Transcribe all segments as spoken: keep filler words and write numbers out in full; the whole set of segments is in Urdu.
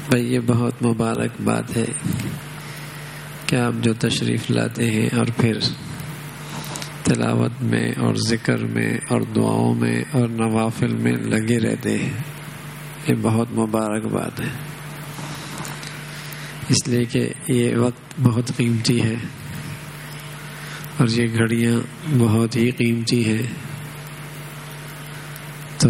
بھائی یہ بہت مبارک بات ہے کہ آپ جو تشریف لاتے ہیں اور پھر تلاوت میں اور ذکر میں اور دعاؤں میں اور نوافل میں لگے رہتے ہیں، یہ بہت مبارک بات ہے، اس لیے کہ یہ وقت بہت قیمتی ہے اور یہ گھڑیاں بہت ہی قیمتی ہیں۔ تو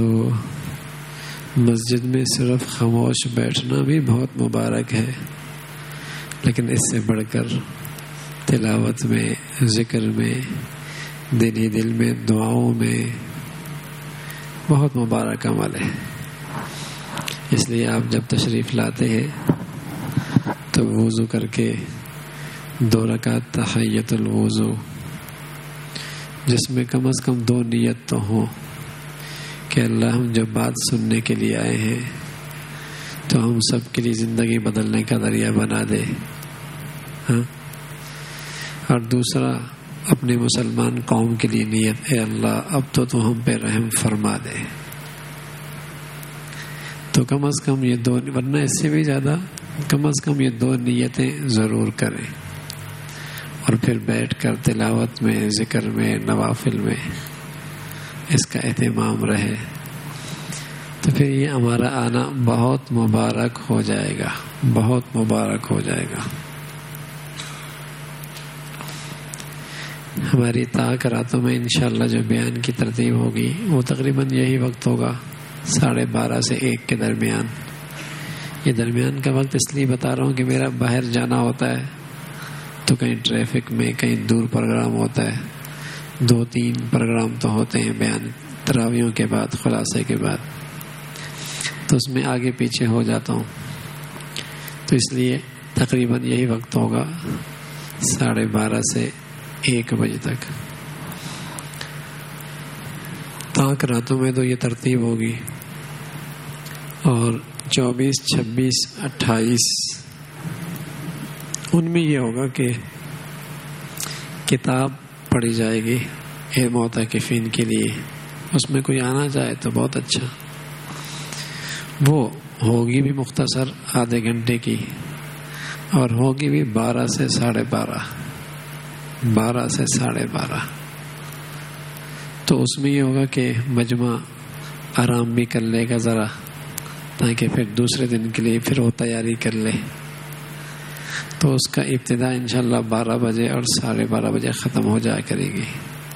مسجد میں صرف خاموش بیٹھنا بھی بہت مبارک ہے، لیکن اس سے بڑھ کر تلاوت میں، ذکر میں، دل ہی دل میں، دعاؤں میں بہت مبارک عمل ہے۔ اس لیے آپ جب تشریف لاتے ہیں تو وضو کر کے دو رکعت تحیۃ الوضو، جس میں کم از کم دو نیت تو ہوں کہ اللہ ہم جب بات سننے کے لیے آئے ہیں تو ہم سب کے لیے زندگی بدلنے کا ذریعہ بنا دے، ہاں؟ اور دوسرا اپنے مسلمان قوم کے لیے نیت، اے اللہ اب تو تو ہم پہ رحم فرما دے۔ تو کم از کم یہ دو، ورنہ اس سے بھی زیادہ، کم از کم یہ دو نیتیں ضرور کریں اور پھر بیٹھ کر تلاوت میں، ذکر میں، نوافل میں اس کا اہتمام رہے، تو پھر یہ ہمارا آنا بہت مبارک ہو جائے گا، بہت مبارک ہو جائے گا۔ ہماری طاق راتوں میں انشاءاللہ جو بیان کی ترتیب ہوگی وہ تقریباً یہی وقت ہوگا، ساڑھے بارہ سے ایک کے درمیان۔ یہ درمیان کا وقت اس لیے بتا رہا ہوں کہ میرا باہر جانا ہوتا ہے تو کہیں ٹریفک میں، کہیں دور پروگرام ہوتا ہے، دو تین پروگرام تو ہوتے ہیں بیان تراویحوں کے بعد، خلاصے کے بعد، تو اس میں آگے پیچھے ہو جاتا ہوں، تو اس لیے تقریباً یہی وقت ہوگا، ساڑھے بارہ سے ایک بجے تک۔ طاق راتوں میں تو یہ ترتیب ہوگی، اور چوبیس، چھبیس، اٹھائیس ان میں یہ ہوگا کہ کتاب پڑھی جائے گی اے معتکفین کے لیے، اس میں کوئی آنا چاہے تو بہت اچھا، وہ ہوگی بھی مختصر آدھے گھنٹے کی، اور ہوگی بھی بارہ سے ساڑھے بارہ، بارہ سے ساڑھے بارہ۔ تو اس میں یہ ہوگا کہ مجمع آرام بھی کر لے گا ذرا، تاکہ پھر دوسرے دن کے لیے پھر وہ تیاری کر لے۔ تو اس کا ابتدا انشاءاللہ بارہ بجے اور ساڑھے بارہ بجے ختم ہو جایا کرے گی۔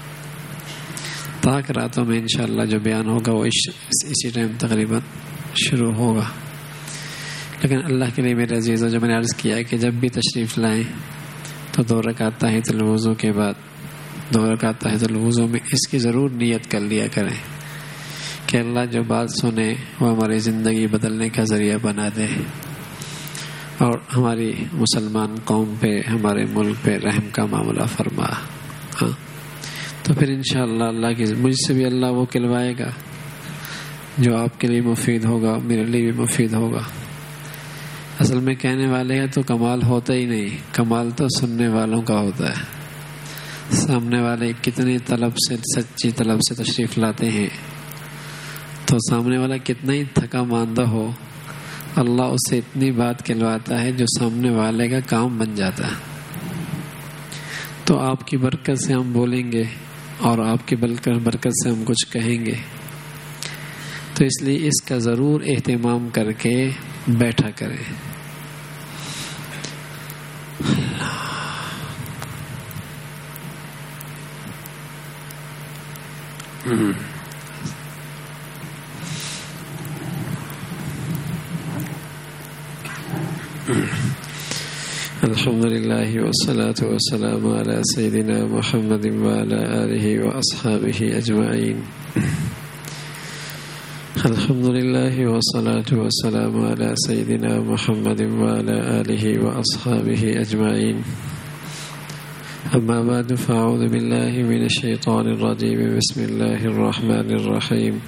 طاق راتوں میں انشاءاللہ جو بیان ہوگا وہ اسی ٹائم تقریباً شروع ہوگا۔ لیکن اللہ کے لیے میرے عزیزوں، جو میں نے عرض کیا کہ جب بھی تشریف لائیں تو دو رکعت تحیۃ الوضو کے بعد، دو رکعت تحیۃ الوضو میں اس کی ضرور نیت کر لیا کریں کہ اللہ جو بات سنے وہ ہماری زندگی بدلنے کا ذریعہ بنا دے، اور ہماری مسلمان قوم پہ، ہمارے ملک پہ رحم کا معاملہ فرما۔ ہاں، تو پھر انشاءاللہ اللہ کی، مجھ سے بھی اللہ وہ کلوائے گا جو آپ کے لیے مفید ہوگا، میرے لیے بھی مفید ہوگا۔ اصل میں کہنے والے ہیں تو کمال ہوتا ہی نہیں، کمال تو سننے والوں کا ہوتا ہے۔ سامنے والے کتنی طلب سے، سچی طلب سے تشریف لاتے ہیں، تو سامنے والا کتنا ہی تھکا ماندہ ہو، اللہ اس سے اتنی بات کہلواتا ہے جو سامنے والے کا کام بن جاتا ہے۔ تو آپ کی برکت سے ہم بولیں گے اور آپ کی برکت سے ہم کچھ کہیں گے، تو اس لیے اس کا ضرور اہتمام کر کے بیٹھا کریں۔ الحمد لله والصلاة والسلام على سيدنا محمد وعلى آله وأصحابه أجمعين۔ الحمد لله والصلاة والسلام على سيدنا محمد وعلى آله وأصحابه أجمعين۔ أما بعد، فأعوذ بالله من الشيطان الرجيم، بسم الله الرحمن الرحيم۔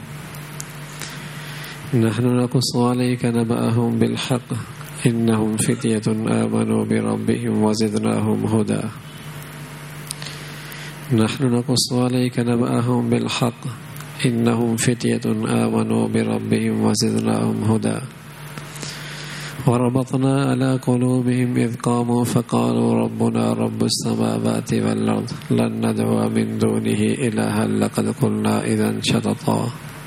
نحن نقص عليك نبأهم بالحق، إنهم فتية آمنوا بربهم وزدناهم هدى۔ نحن نقص عليك نبأهم بالحق، إنهم فتية آمنوا بربهم وزدناهم هدى۔ وربطنا على قلوبهم إذ قاموا فقالوا ربنا رب السماوات والأرض لن ندعو من دونه إلها لقد قلنا إذا شططا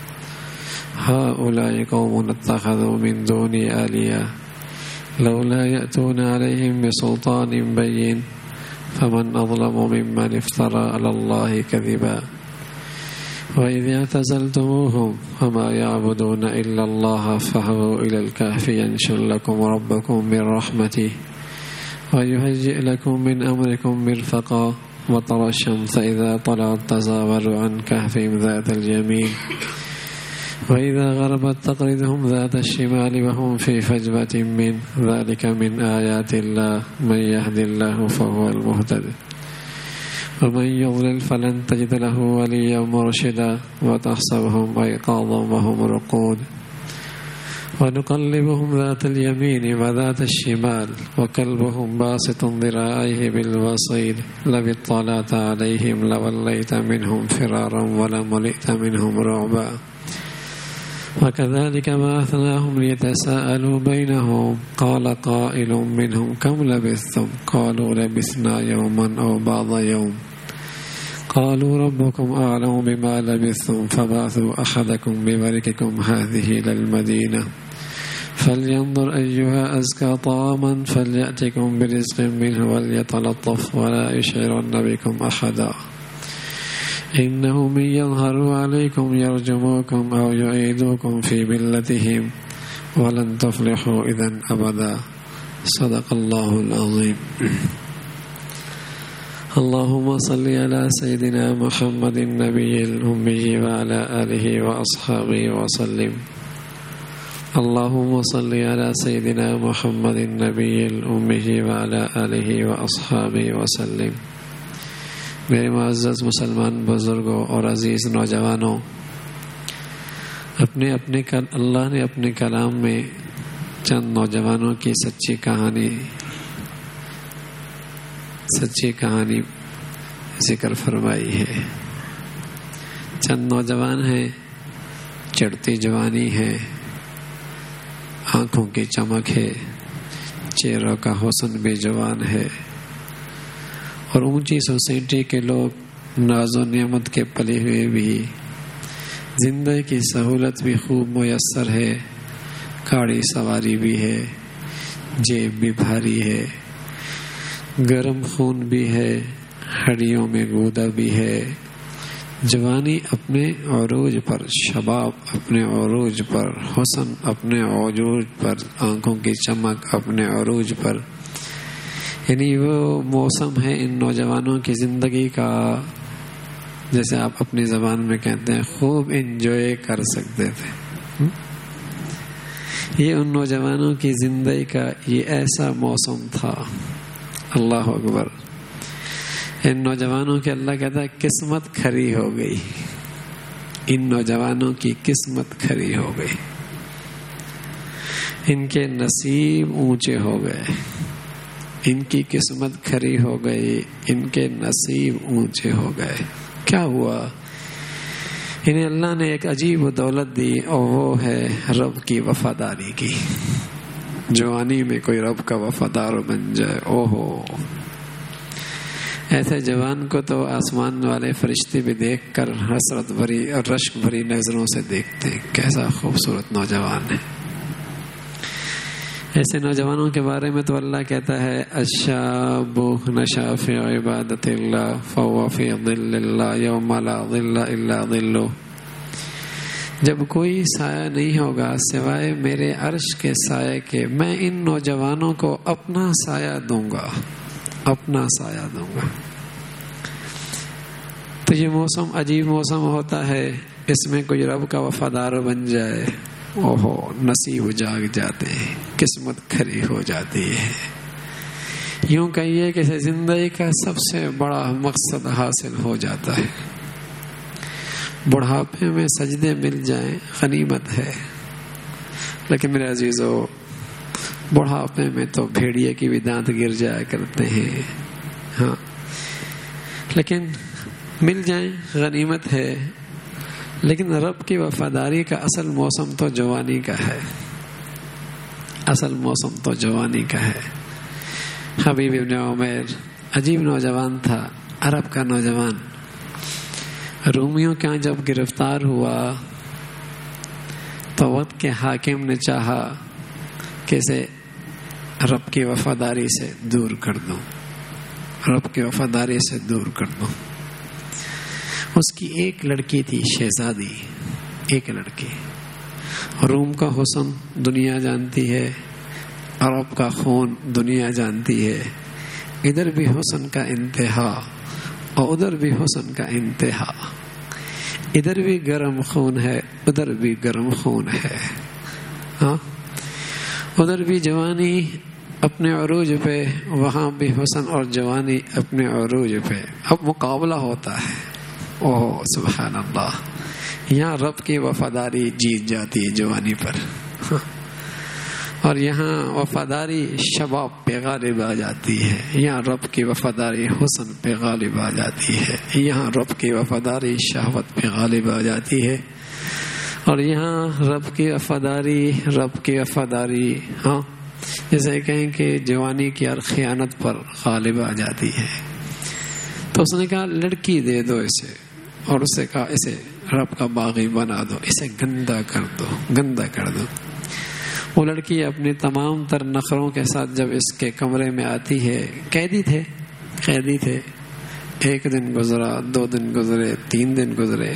هؤلاء قوم اتخذوا من دوني آلهة لولا يأتون عليهم بسلطان بين فمن أظلم ممن افترى على الله كذبا وإذ اعتزلتموهم وما يعبدون إلا الله فاهووا إلى الكهف ينشر لكم ربكم من رحمته ويهيئ لكم من أمركم مرفقا وترى الشمس إذا طلعت تزاور عن كهفهم ذات اليمين وإذا غربت تقرضهم ذات الشمال وهم في فجوة من ذلك من آيات الله من يهد الله فهو المهتد ومن يضلل فلن تجد له وليا مرشدا وتحسبهم أيقاظا وهم رقود ونقلبهم ذات اليمين وذات الشمال وكلبهم باسط ذراعيه بالوصيد لو اطلعت عليهم لوليت منهم فرارا ولملئت منهم رعبا وكذلك بعثناهم ليتساءلوا بينهم قال قائل منهم كم لبثتم قالوا لبثنا يوما أو بعض يوم قالوا ربكم أعلم بما لبثتم فبعثوا أحدكم بورقكم هذه إلى المدينة فلينظر أيها أزكى طعاما فليأتكم برزق منه وليتلطف ولا يشعرن بكم أحدا إنه من يظهروا عليكم يرجموكم أو يعيدوكم في ملتهم ولن تفلحوا إذن أبدا صدق الله العظيم. اللهم صل على سيدنا محمد النبي الأمي وعلى آله وأصحابه وسلم. اللهم صل على سيدنا محمد النبي الأمي وعلى آله وأصحابه وسلم. میرے معزز مسلمان بزرگوں اور عزیز نوجوانوں، اپنے اپنے اللہ نے اپنے کلام میں چند نوجوانوں کی سچی کہانی سچی کہانی ذکر فرمائی ہے. چند نوجوان ہیں، چڑھتی جوانی ہے، آنکھوں کی چمک ہے، چہروں کا حسن بھی جوان ہے، اور اونچی سوسائٹی کے لوگ ناز و نعمت کے پلے ہوئے بھی، زندگی کی سہولت بھی خوب میسر ہے، گاڑی سواری بھی ہے، جیب بھی بھاری ہے، گرم خون بھی ہے، ہڈیوں میں گودا بھی ہے، جوانی اپنے عروج پر، شباب اپنے عروج پر، حسن اپنے عروج پر، آنکھوں کی چمک اپنے عروج پر. یعنی وہ موسم ہے ان نوجوانوں کی زندگی کا، جیسے آپ اپنی زبان میں کہتے ہیں خوب انجوائے کر سکتے تھے. یہ ان نوجوانوں کی زندگی کا یہ ایسا موسم تھا. اللہ اکبر. ان نوجوانوں کی اللہ کہتا ہے قسمت کھری ہو گئی، ان نوجوانوں کی قسمت کھری ہو گئی، ان کے نصیب اونچے ہو گئے، ان کی قسمت کھری ہو گئی، ان کے نصیب اونچے ہو گئے. کیا ہوا؟ انہیں اللہ نے ایک عجیب دولت دی، اور وہ ہے رب کی وفاداری کی. جوانی میں کوئی رب کا وفادار بن جائے، او ہو، ایسے جوان کو تو آسمان والے فرشتے بھی دیکھ کر حسرت بھری اور رشک بھری نظروں سے دیکھتے ہیں، کیسا خوبصورت نوجوان ہے. ایسے نوجوانوں کے بارے میں تو اللہ کہتا ہے الشاب نشأ فی عبادت اللہ فهو فی ظل اللہ یوم لا ظل الا ظلہ. جب کوئی سایہ نہیں ہوگا سوائے میرے عرش کے سایہ کے، میں ان نوجوانوں کو اپنا سایہ دوں گا، اپنا سایہ دوں گا. تو یہ موسم عجیب موسم ہوتا ہے، اس میں کوئی رب کا وفادار بن جائے، اوہو، نصیب جاگ جاتے ہیں، قسمت کھری ہو جاتی ہے. یوں کہیے کہ زندگی کا سب سے بڑا مقصد حاصل ہو جاتا ہے. بڑھاپے میں سجدے مل جائیں غنیمت ہے، لیکن میرے عزیزو بڑھاپے میں تو بھیڑیے کی بھی دانت گر جایا کرتے ہیں. ہاں، لیکن مل جائیں غنیمت ہے. لیکن رب کی وفاداری کا اصل موسم تو جوانی کا ہے. اصل موسم تو جوانی کا ہے. حبیب ابن عمیر عجیب نوجوان تھا، عرب کا نوجوان. رومیوں کے ہاں جب گرفتار ہوا تو وقت کے حاکم نے چاہا کہ اسے رب کی وفاداری سے دور کر دوں، رب کی وفاداری سے دور کر دوں. اس کی ایک لڑکی تھی شہزادی، ایک لڑکی. روم کا حسن دنیا جانتی ہے، عرب کا خون دنیا جانتی ہے. ادھر بھی حسن کا انتہا اور ادھر بھی حسن کا انتہا. ادھر بھی گرم خون ہے، ادھر بھی گرم خون ہے. ہاں ادھر بھی جوانی اپنے عروج پہ، وہاں بھی حسن اور جوانی اپنے عروج پہ. اب مقابلہ ہوتا ہے. اوہ سبحان اللہ، یہاں رب کی وفاداری جیت جاتی ہے جوانی پر، اور یہاں وفاداری شباب پہ غالب آ جاتی ہے. یہاں رب کی وفاداری حسن پہ غالب آ جاتی ہے. یہاں رب کی وفاداری شہوت پہ غالب آ جاتی ہے. اور یہاں رب کی وفاداری رب کی وفاداری ہاں جیسے کہیں کہ جوانی کی ہر خیانت پر غالب آ جاتی ہے. تو اس نے کہا لڑکی دے دو اسے، اور اسے کہا اسے رب کا باغی بنا دو، اسے گندا کر دو، گندا کر دو. وہ لڑکی اپنے تمام تر نخروں کے ساتھ جب اس کے کمرے میں آتی ہے، قیدی تھے قیدی تھے ایک دن گزرا، دو دن گزرے، تین دن گزرے،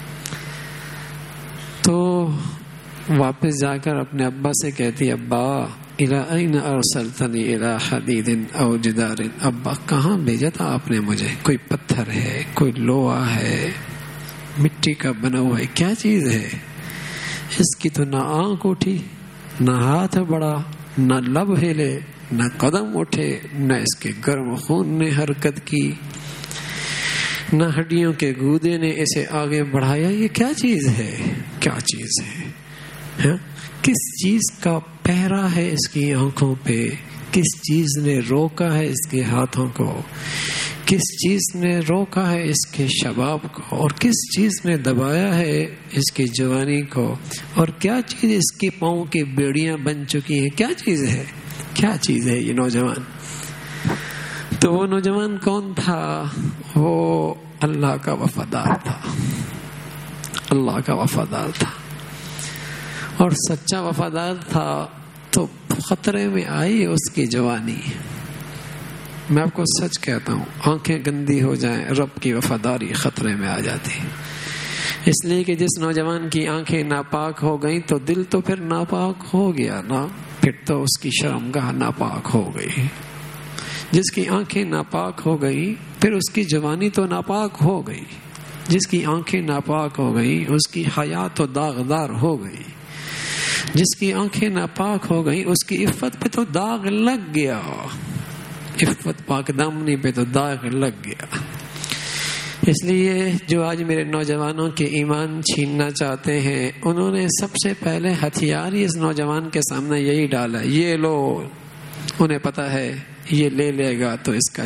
تو واپس جا کر اپنے ابا سے کہتی ابا الی این ارسلتنی الی حدید او جدار، ابا کہاں بھیجا تھا آپ نے مجھے؟ کوئی پتھر ہے، کوئی لوہا ہے، مٹی کا بنا ہوا ہے، کیا چیز ہے؟ اس کی تو نہ آنکھ اٹھی، نہ ہاتھ بڑا، نہ لب ہلے، نہ قدم اٹھے، نہ اس کے گرم خون نے حرکت کی، نہ ہڈیوں کے گودے نے اسے آگے بڑھایا. یہ کیا چیز ہے؟ کیا چیز ہے؟ ہاں؟ کس چیز کا پہرا ہے اس کی آنکھوں پہ؟ کس چیز نے روکا ہے اس کے ہاتھوں کو؟ کس چیز نے روکا ہے اس کے شباب کو؟ اور کس چیز نے دبایا ہے اس کی جوانی کو؟ اور کیا چیز اس کی پاؤں کی بیڑیاں بن چکی ہیں؟ کیا چیز ہے؟ کیا چیز ہے یہ نوجوان؟ تو وہ نوجوان کون تھا؟ وہ اللہ کا وفادار تھا، اللہ کا وفادار تھا. اور سچا وفادار تھا تو خطرے میں آئی اس کی جوانی. میں آپ کو سچ کہتا ہوں، آنکھیں گندی ہو جائیں رب کی وفاداری خطرے میں آ جاتی. اس لیے کہ جس نوجوان کی آنکھیں ناپاک ہو گئیں تو دل تو پھر ناپاک ہو گیا نا، پھر تو اس کی شرمگاہ ناپاک ہو گئی. جس کی آنکھیں ناپاک ہو گئی پھر اس کی جوانی تو ناپاک ہو گئی. جس کی آنکھیں ناپاک ہو گئی اس کی حیا تو داغدار ہو گئی. جس کی آنکھیں ناپاک ہو گئی اس کی عفت پہ تو داغ لگ گیا، عفت پاک دامنی پہ تو داغ لگ گیا. اس لیے جو آج میرے نوجوانوں کے ایمان چھیننا چاہتے ہیں، انہوں نے سب سے پہلے ہتھیار ہی اس نوجوان کے سامنے یہی ڈالا، یہ لو. انہیں پتا ہے یہ لے لے گا تو اس کا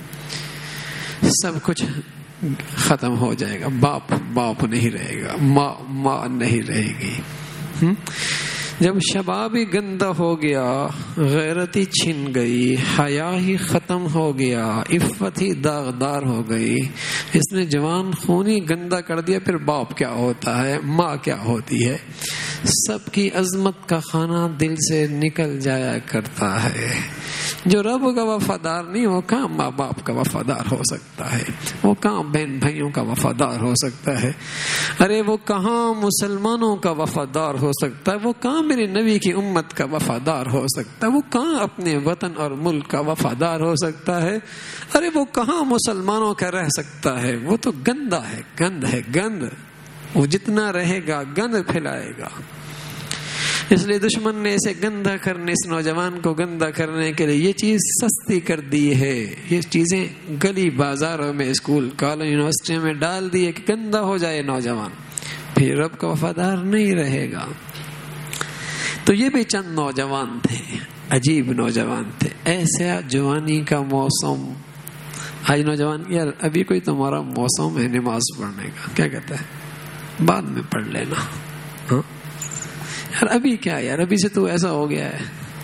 سب کچھ ختم ہو جائے گا. باپ باپ نہیں رہے گا، ماں ماں نہیں رہے گی. جب شباب ہی گندا ہو گیا، غیرت ہی چھن گئی، حیا ہی ختم ہو گیا، عفت ہی داغدار ہو گئی، اس نے جوان خون ہی گندا کر دیا، پھر باپ کیا ہوتا ہے، ماں کیا ہوتی ہے. سب کی عظمت کا کھانا دل سے نکل جایا کرتا ہے. جو رب کا وفادار نہیں، وہ کہاں ماں باپ کا وفادار ہو سکتا ہے؟ وہ کہاں بہن بھائیوں کا وفادار ہو سکتا ہے؟ ارے وہ کہاں مسلمانوں کا وفادار ہو سکتا ہے؟ وہ کہاں میرے نبی کی امت کا وفادار ہو سکتا ہے؟ وہ کہاں اپنے وطن اور ملک کا وفادار ہو سکتا ہے؟ ارے وہ کہاں مسلمانوں کا رہ سکتا ہے؟ وہ تو گندا ہے، گند ہے، گند. وہ جتنا رہے گا گند پھیلائے گا. اس لیے دشمن نے اسے گندا کرنے، اس نوجوان کو گندا کرنے کے لیے یہ چیز سستی کر دی ہے. یہ چیزیں گلی بازاروں میں، اسکول کالج یونیورسٹی میں ڈال دی ہے کہ گندا ہو جائے نوجوان، پھر رب کا وفادار نہیں رہے گا. تو یہ بھی چند نوجوان تھے، عجیب نوجوان تھے. ایسا جوانی کا موسم. آج نوجوان یار ابھی کوئی تمہارا موسم ہے نماز پڑھنے کا، کیا کہتا ہے؟ بعد میں پڑھ لینا. ہاں یار ابھی کیا، یار ابھی سے تو ایسا ہو گیا ہے.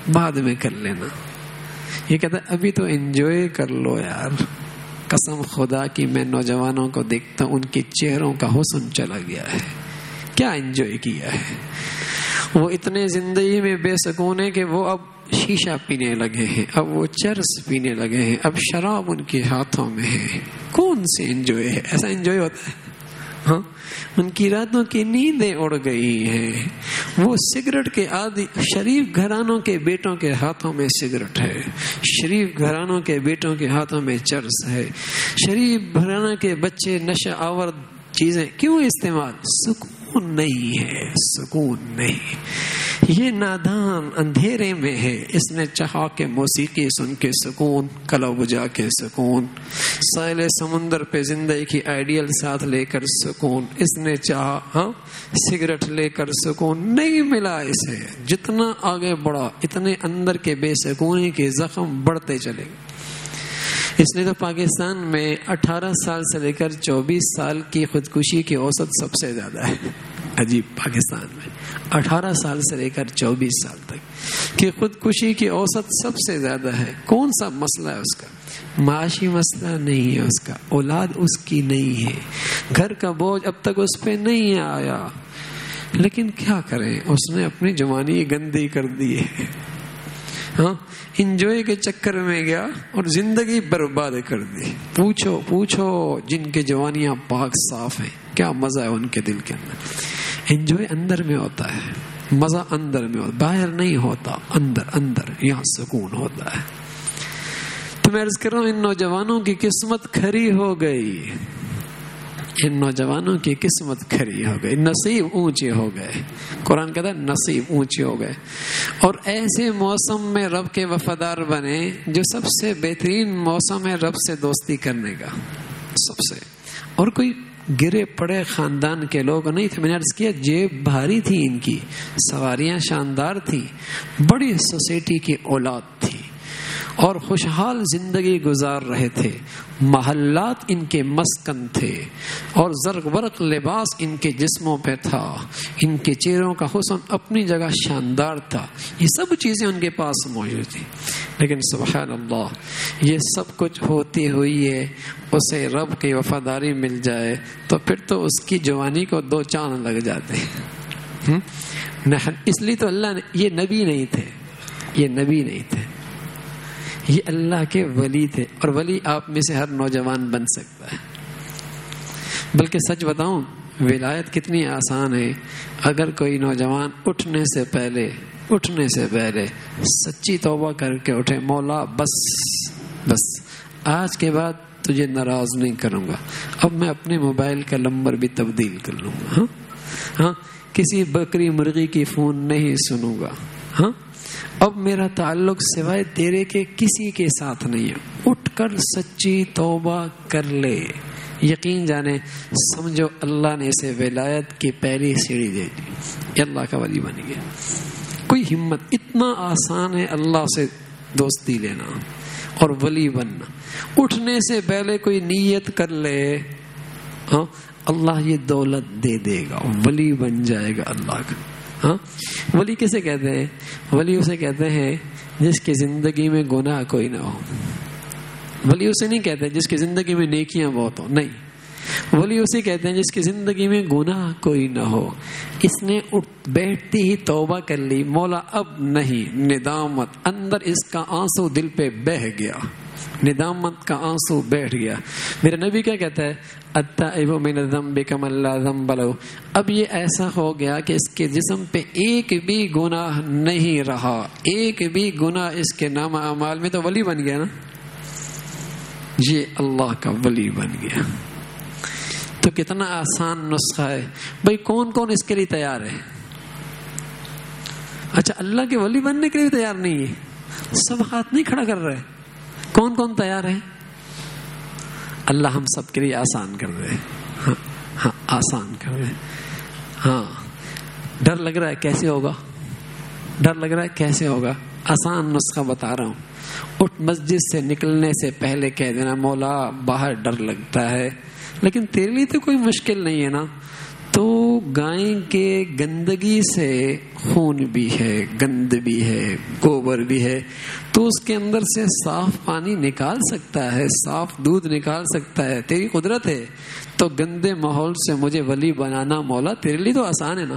بعد میں کر لینا. یہ کہتا ہے ابھی تو انجوائے کر لو یار. قسم خدا کی میں نوجوانوں کو دیکھتا ہوں ان کے چہروں کا حسن چلا گیا ہے. کیا انجوائے کیا ہے. وہ اتنے زندگی میں بے سکون ہے کہ وہ اب شیشہ پینے لگے ہیں, اب وہ چرس پینے لگے ہیں, اب شراب ان کے ہاتھوں میں ہے. کون سی انجوائے ہے. ایسا انجوائے ہوتا ہے. ہاں, ان کی راتوں کی نیندیں اڑ گئی ہیں. وہ سگریٹ کے عادی. شریف گھرانوں کے بیٹوں کے ہاتھوں میں سگریٹ ہے, شریف گھرانوں کے بیٹوں کے ہاتھوں میں چرس ہے, شریف گھرانوں کے بچے نشہ آور چیزیں کیوں استعمال. سکون نہیں ہے, سکون نہیں. یہ نادان اندھیرے میں ہے. اس نے چاہا کہ موسیقی سن کے سکون, کلو بجا کے سکون, ساحل سمندر پہ زندگی کی آئیڈیل ساتھ لے کر سکون. اس نے چاہا ہاں سگریٹ لے کر سکون, نہیں ملا اسے. جتنا آگے بڑھا اتنے اندر کے بے سکونی کے زخم بڑھتے چلے. اس لیے تو پاکستان میں اٹھارہ سال سے لے کر چوبیس سال کی خودکشی کی اوسط سب سے زیادہ ہے. عجیب, پاکستان میں اٹھارہ سال سے لے کر چوبیس سال تک کی خودکشی کی اوسط سب سے زیادہ ہے. کون سا مسئلہ ہے اس کا. معاشی مسئلہ نہیں ہے اس کا, اولاد اس کی نہیں ہے, گھر کا بوجھ اب تک اس پہ نہیں آیا, لیکن کیا کریں اس نے اپنی جوانی گندی کر دی ہے. ہاں, انجوائے کے چکر میں گیا اور زندگی برباد کر دی. پوچھو پوچھو جن کے جوانیاں پاک صاف ہیں کیا مزہ ہے ان کے دل کے اندر. انجوائے اندر میں ہوتا ہے, مزہ اندر میں ہوتا, باہر نہیں ہوتا, اندر اندر یہاں سکون ہوتا ہے. تو میں عرض کر رہا ہوں ان نوجوانوں کی قسمت کھری ہو گئی. ان نوجوانوں کی قسمت کھری ہو گئی, نصیب اونچے ہو گئے. قرآن کہتا ہے نصیب اونچے ہو گئے. اور ایسے موسم میں رب کے وفادار بنے جو سب سے بہترین موسم ہے رب سے دوستی کرنے کا سب سے. اور کوئی گرے پڑے خاندان کے لوگ نہیں تھے. میں نے عرض کیا جیب بھاری تھی ان کی, سواریاں شاندار تھی, بڑی سوسائٹی کی اولاد تھی اور خوشحال زندگی گزار رہے تھے. محلات ان کے مسکن تھے اور زرق برق لباس ان کے جسموں پہ تھا. ان کے چہروں کا حسن اپنی جگہ شاندار تھا. یہ سب چیزیں ان کے پاس موجود تھیں. لیکن سبحان اللہ, یہ سب کچھ ہوتی ہوئی ہے اسے رب کی وفاداری مل جائے تو پھر تو اس کی جوانی کو دو چاند لگ جاتے ہیں. اس لیے تو اللہ نے, یہ نبی نہیں تھے, یہ نبی نہیں تھے, یہ اللہ کے ولی تھے. اور ولی آپ میں سے ہر نوجوان بن سکتا ہے. بلکہ سچ بتاؤں ولایت کتنی آسان ہے. اگر کوئی نوجوان اٹھنے سے پہلے اٹھنے سے پہلے سچی توبہ کر کے اٹھے, مولا بس بس آج کے بعد تجھے ناراض نہیں کروں گا, اب میں اپنے موبائل کا نمبر بھی تبدیل کر لوں گا, ہاں ہاں کسی بکری مرغی کی فون نہیں سنوں گا, ہاں اب میرا تعلق سوائے تیرے کے کسی کے ساتھ نہیں ہے. اٹھ کر سچی توبہ کر لے, یقین جانے سمجھو اللہ نے اسے ولایت کی پہلی سیڑھی دے دی, یہ اللہ کا ولی بن گیا. کوئی ہمت, اتنا آسان ہے اللہ سے دوستی لینا اور ولی بننا. اٹھنے سے پہلے کوئی نیت کر لے, ہاں اللہ یہ دولت دے دے گا, ولی بن جائے گا اللہ کا. ہاں, ولی کسے کہتے ہیں؟ ولی اسے کہتے ہیں جس کی زندگی میں گناہ کوئی نہ ہو. ولی اسے نہیں کہتے جس کی زندگی میں نیکیاں بہت ہو, نہیں. ولی اسے کہتے ہیں جس کی زندگی میں گناہ کوئی نہ ہو. اس نے اٹھ بیٹھتی ہی توبہ کر لی, مولا اب نہیں, ندامت اندر اس کا آنسو دل پہ بہہ گیا, ندامت کا آنسو بیٹھ گیا. میرے نبی کیا کہتا ہے, التائب من الذنب کمن لا ذنب له. اب یہ ایسا ہو گیا کہ اس کے جسم پہ ایک بھی گناہ نہیں رہا, ایک بھی گناہ اس کے نام اعمال میں, تو ولی بن گیا نا, یہ اللہ کا ولی بن گیا. تو کتنا آسان نسخہ ہے بھائی. کون کون اس کے لیے تیار ہے؟ اچھا, اللہ کے ولی بننے کے لیے تیار نہیں ہے, سب ہاتھ نہیں کھڑا کر رہے. کون کون تیار ہے؟ اللہ ہم سب کے لیے آسان کر دے. ہاں ہاں آسان کر دے. ہاں, ڈر لگ رہا ہے کیسے ہوگا, ڈر لگ رہا ہے کیسے ہوگا. آسان نسخہ بتا رہا ہوں. اٹھ مسجد سے نکلنے سے پہلے کہہ دینا, مولا باہر ڈر لگتا ہے لیکن تیرے لیے تو کوئی مشکل نہیں ہے نا, تو گائے کے گندگی سے خون بھی ہے، گند بھی ہے، گوبر بھی ہے، تو اس کے اندر سے صاف پانی نکال سکتا ہے، صاف دودھ نکال سکتا ہے، تیری قدرت ہے. تو گندے ماحول سے مجھے ولی بنانا مولا تیرے لیے تو آسان ہے نا،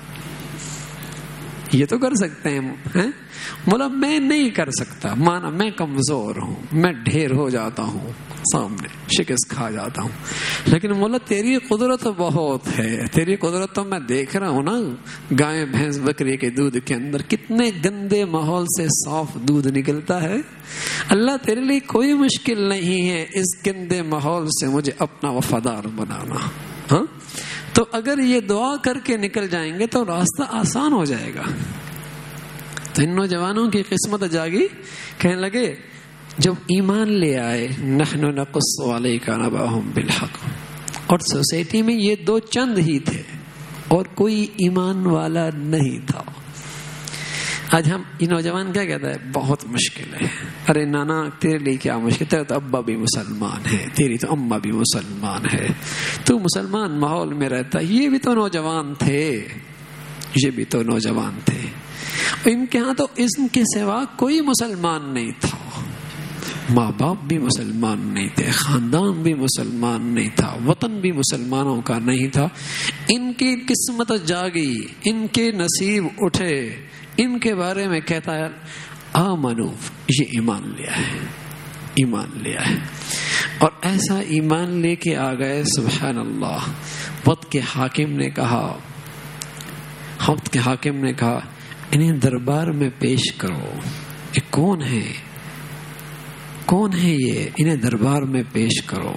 یہ تو کر سکتے ہیں. مولا میں نہیں کر سکتا، مانا میں کمزور ہوں، میں ڈھیر ہو جاتا ہوں، سامنے شکست کھا جاتا ہوں، لیکن مولا تیری قدرت بہت ہے. تیری قدرت تو میں دیکھ رہا ہوں نا، گائے بھینس بکری کے دودھ کے اندر کتنے گندے ماحول سے صاف دودھ نکلتا ہے. اللہ تیرے لیے کوئی مشکل نہیں ہے اس گندے ماحول سے مجھے اپنا وفادار بنانا. ہاں تو اگر یہ دعا کر کے نکل جائیں گے تو راستہ آسان ہو جائے گا. تو ان نوجوانوں کی قسمت جاگی، کہنے لگے جب ایمان لے آئے، نحن نقص علیک نبأہم بالحق. اور سوسائٹی میں یہ دو چند ہی تھے اور کوئی ایمان والا نہیں تھا. آج ہم یہ نوجوان کیا کہتا ہے، بہت مشکل ہے. ارے نانا تیرے لیے کیا مشکل، تیرا تو ابا بھی مسلمان ہے، تیری تو اماں بھی مسلمان ہے، تو مسلمان ماحول میں رہتا. یہ بھی تو نوجوان تھے، یہ بھی تو نوجوان تھے. ان کے ہاں تو ان کے سوا کوئی مسلمان نہیں تھا، ماں باپ بھی مسلمان نہیں تھے، خاندان بھی مسلمان نہیں تھا، وطن بھی مسلمانوں کا نہیں تھا. ان کی قسمت جاگی، ان کے نصیب اٹھے. ان کے بارے میں کہتا ہے آمنو، یہ ایمان لیا ہے، ایمان لیا ہے. اور ایسا ایمان لے کے آ گئے، سبحان اللہ. وقت کے حاکم نے کہا وقت کے حاکم نے کہا انہیں دربار میں پیش کرو. یہ کون ہے، کون ہے یہ، انہیں دربار میں پیش کرو.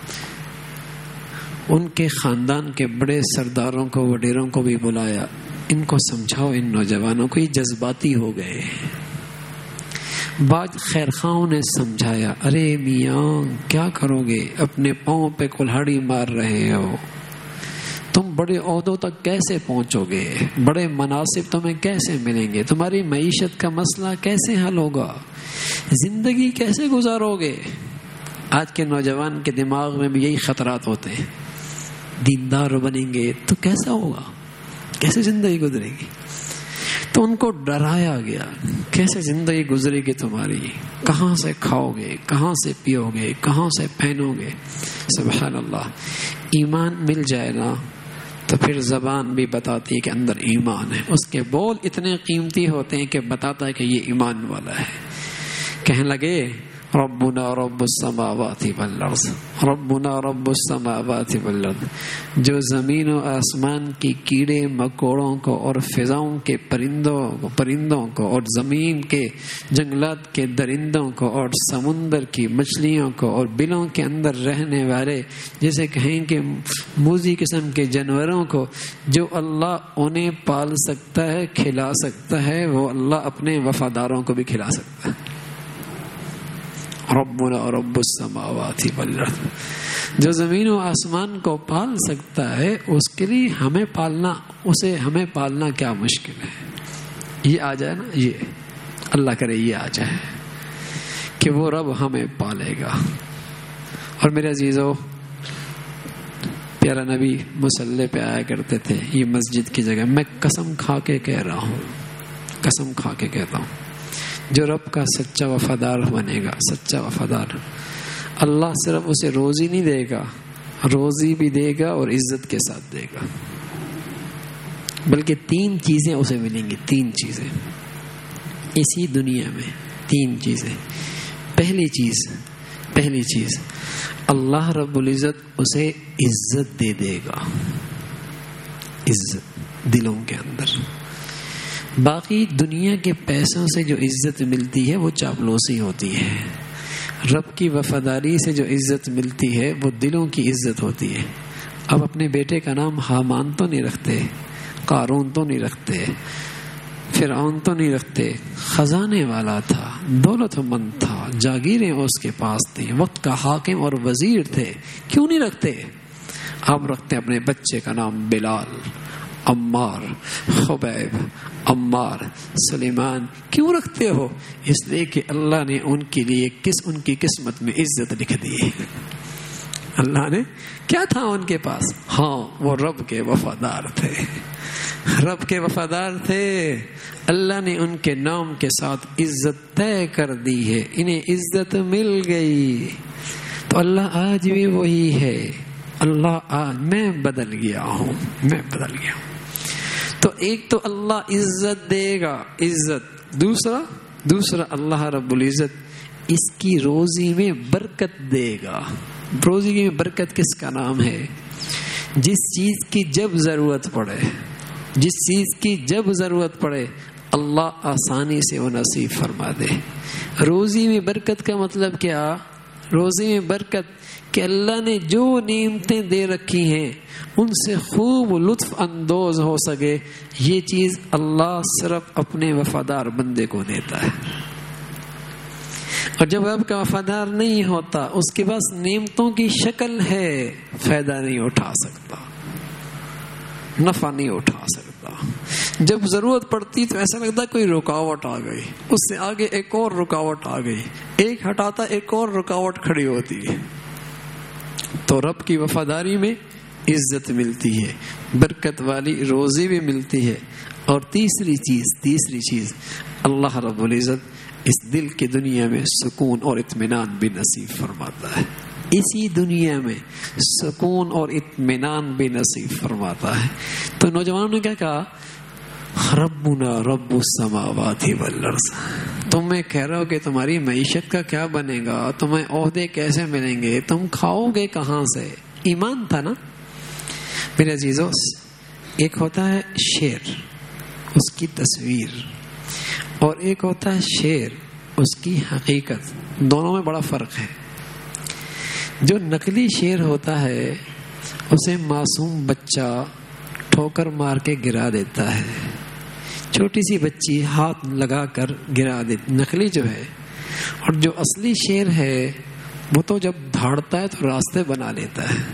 ان کے خاندان کے بڑے سرداروں کو، وڈیروں کو بھی بلایا. ان کو سمجھاؤ، ان نوجوانوں کو، یہ جذباتی ہو گئے. بعض خیرخواہوں نے سمجھایا، ارے میاں کیا کرو گے، اپنے پاؤں پہ کلہاڑی مار رہے ہو، تم بڑے عہدوں تک کیسے پہنچو گے، بڑے مناصب تمہیں کیسے ملیں گے، تمہاری معیشت کا مسئلہ کیسے حل ہوگا، زندگی کیسے گزارو گے. آج کے نوجوان کے دماغ میں بھی یہی خطرات ہوتے ہیں. دیندار بنیں گے تو کیسا ہوگا، کیسے زندگی گزرے گی. تو ان کو ڈرایا گیا، کیسے زندگی گزرے گی تمہاری، کہاں سے کھاؤ گے، کہاں سے پیو گے، کہاں سے پہنو گے. سبحان اللہ. ایمان مل جائے نا تو پھر زبان بھی بتاتی ہے کہ اندر ایمان ہے. اس کے بول اتنے قیمتی ہوتے ہیں کہ بتاتا ہے کہ یہ ایمان والا ہے. کہنے لگے ربنا رب السماوات والارض، ربنا رب السماوات والارض. جو زمین و آسمان کی کیڑے مکوڑوں کو اور فضاؤں کے پرندوں کو پرندوں کو اور زمین کے جنگلات کے درندوں کو اور سمندر کی مچھلیوں کو اور بلوں کے اندر رہنے والے جیسے کہیں کہ موذی قسم کے جانوروں کو، جو اللہ انہیں پال سکتا ہے، کھلا سکتا ہے، وہ اللہ اپنے وفاداروں کو بھی کھلا سکتا ہے. ربنا رب السماوات والارض. جو زمین و آسمان کو پال سکتا ہے، اس کے لیے ہمیں پالنا، اسے ہمیں پالنا کیا مشکل ہے. یہ آ جائے نا، یہ اللہ کرے یہ آ جائے کہ وہ رب ہمیں پالے گا. اور میرے عزیزو، پیارا نبی مصلی پہ آیا کرتے تھے، یہ مسجد کی جگہ. میں قسم کھا کے کہہ رہا ہوں، قسم کھا کے کہتا ہوں، جو رب کا سچا وفادار بنے گا، سچا وفادار، اللہ صرف اسے روزی نہیں دے گا، روزی بھی دے گا اور عزت کے ساتھ دے گا. بلکہ تین چیزیں اسے ملیں گی، تین چیزیں اسی دنیا میں، تین چیزیں. پہلی چیز پہلی چیز اللہ رب العزت اسے عزت دے دے گا، عزت دلوں کے اندر. باقی دنیا کے پیسوں سے جو عزت ملتی ہے وہ چاپلوسی ہوتی ہے. رب کی وفاداری سے جو عزت ملتی ہے وہ دلوں کی عزت ہوتی ہے. اب اپنے بیٹے کا نام حامان تو نہیں رکھتے، قارون تو نہیں رکھتے، فرعون تو نہیں رکھتے. خزانے والا تھا، دولت مند تھا، جاگیریں اس کے پاس تھیں، وقت کا حاکم اور وزیر تھے. کیوں نہیں رکھتے؟ آپ رکھتے اپنے بچے کا نام بلال، عمار، خبیب، عمار، سلیمان. کیوں رکھتے ہو؟ اس لیے کہ اللہ نے ان کے لیے کس ان کی قسمت میں عزت لکھ دی ہے. اللہ نے کیا تھا ان کے پاس؟ ہاں وہ رب کے وفادار تھے، رب کے وفادار تھے. اللہ نے ان کے نام کے ساتھ عزت طے کر دی ہے، انہیں عزت مل گئی. تو اللہ آج بھی وہی ہے. اللہ آج میں بدل گیا ہوں، میں بدل گیا ہوں. تو ایک تو اللہ عزت دے گا، عزت. دوسرا دوسرا اللہ رب العزت اس کی روزی میں برکت دے گا. روزی میں برکت کس کا نام ہے؟ جس چیز کی جب ضرورت پڑے، جس چیز کی جب ضرورت پڑے اللہ آسانی سے وہ نصیب فرما دے. روزی میں برکت کا مطلب کیا؟ روزی میں برکت کہ اللہ نے جو نعمتیں دے رکھی ہیں ان سے خوب لطف اندوز ہو سکے، یہ چیز اللہ صرف اپنے وفادار بندے کو دیتا ہے. اور جب آپ کا وفادار نہیں ہوتا، اس کے پاس نعمتوں کی شکل ہے، فائدہ نہیں اٹھا سکتا، نفع نہیں اٹھا سکتا. جب ضرورت پڑتی تو ایسا لگتا ہے کوئی رکاوٹ آ گئی، اس سے آگے ایک اور رکاوٹ آ گئی، ایک ہٹاتا ایک اور رکاوٹ کھڑی ہوتی ہے. تو رب کی وفاداری میں عزت ملتی ہے، برکت والی روزی بھی ملتی ہے. اور تیسری چیز تیسری چیز اللہ رب العزت اس دل کی دنیا میں سکون اور اطمینان بھی نصیب فرماتا ہے. اسی دنیا میں سکون اور اطمینان بھی نصیب فرماتا ہے. تو نوجوانوں نے کیا کہا؟ ربنا رب السماوات والارض. تم میں کہہ رہے ہو کہ تمہاری معیشت کا کیا بنے گا، تمہیں عہدے کیسے ملیں گے، تم کھاؤ گے کہاں سے؟ ایمان تھا نا میرے عزیزو. ایک ہوتا ہے شعر، اس کی تصویر، اور ایک ہوتا ہے شعر، اس کی حقیقت. دونوں میں بڑا فرق ہے. جو نقلی شعر ہوتا ہے اسے معصوم بچہ ٹھوکر مار کے گرا دیتا ہے، چھوٹی سی بچی ہاتھ لگا کر گرا دیتی، نقلی جو ہے. اور جو اصلی شعر ہے وہ تو جب دھاڑتا ہے تو راستے بنا لیتا ہے.